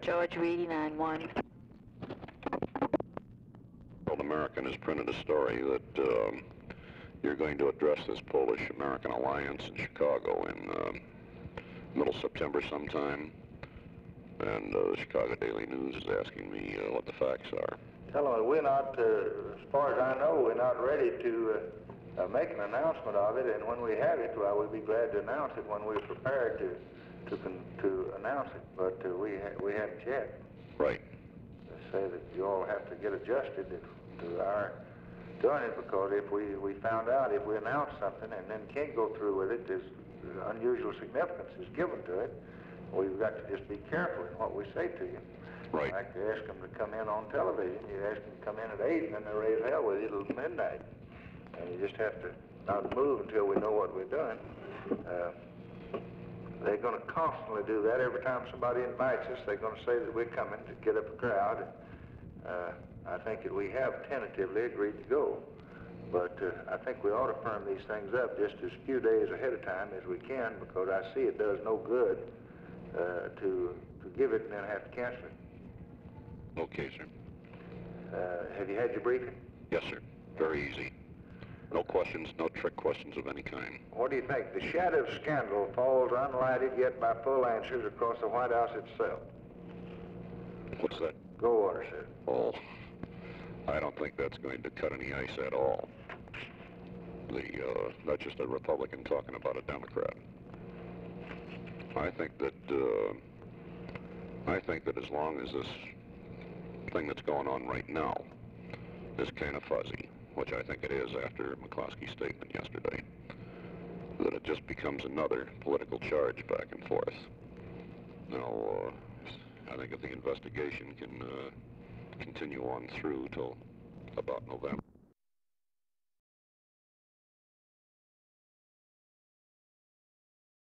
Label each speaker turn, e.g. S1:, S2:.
S1: George Reedy, 9-1.
S2: World American has printed a story that you're going to address this Polish-American alliance in Chicago in middle September sometime. And the Chicago Daily News is asking me what the facts are.
S3: Tell them we're not, as far as I know, we're not ready to make an announcement of it, and when we have it, well, we'll be glad to announce it when we're prepared to announce it, but we haven't yet.
S2: Right.
S3: They say that you all have to get adjusted to our doing it, because if we found out if we announce something and then can't go through with it, there's unusual significance is given to it. We've got to just be careful in what we say to you.
S2: Right.
S3: Like you ask them to come in on television, you ask them to come in at 8, and then they raise hell with you till midnight. And you just have to not move until we know what we're doing. They're going to constantly do that. Every time somebody invites us, they're going to say that we're coming to get up a crowd. I think that we have tentatively agreed to go. But I think we ought to firm these things up just as few days ahead of time as we can, because I see it does no good to give it and then have to cancel it.
S2: Okay, sir.
S3: Have you had your briefing?
S2: Yes, sir. Very easy. No questions, no trick questions of any kind.
S3: What do you think? The shadow of scandal falls unlighted yet by full answers across the White House itself.
S2: What's that?
S3: Goldwater said.
S2: Oh, I don't think that's going to cut any ice at all. That's just a Republican talking about a Democrat. I think that as long as this thing that's going on right now is kind of fuzzy, which I think it is after McCloskey's statement yesterday, that it just becomes another political charge back and forth. Now, I think if the investigation can continue on through till about November.